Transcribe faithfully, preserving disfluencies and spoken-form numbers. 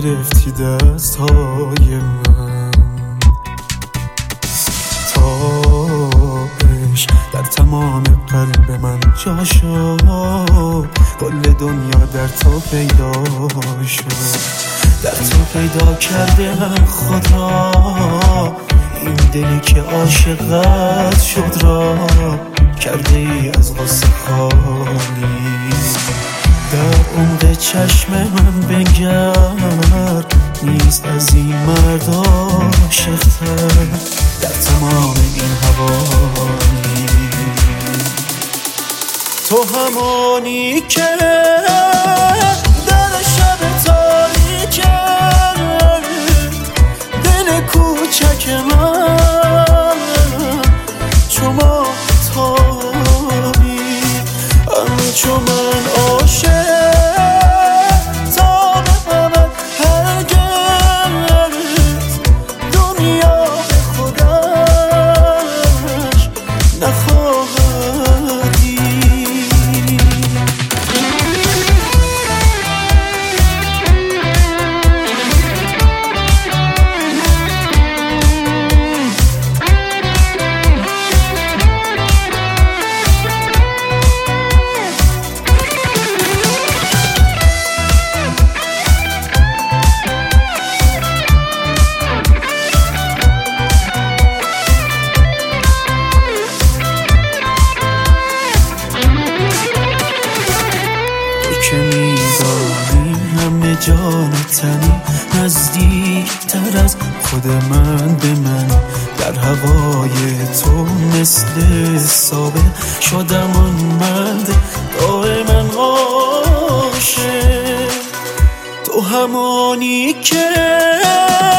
گرفتی دستای من، تابش در تمام قلب من جا شد، کل دنیا در تو پیدا شد، در تو پیدا کردم خدا، این دلی که عاشقت شد را کرده ای از غصه خالی. در عمق چشم من بنگر، نیست از این مرد عاشق‌تر در تمام این حوالی. تو همانی که در شب تاریکه دل کوچک من چو ماهتابی، همچو من عاشق تا به ابد هرگز دنیا به خودش نخواهد دید. که میدانی همه جان تنی نزدیک تر از خود من به من، در هوای تو مثل سابه شدم اون مرد دائما عاشق. تو همانی که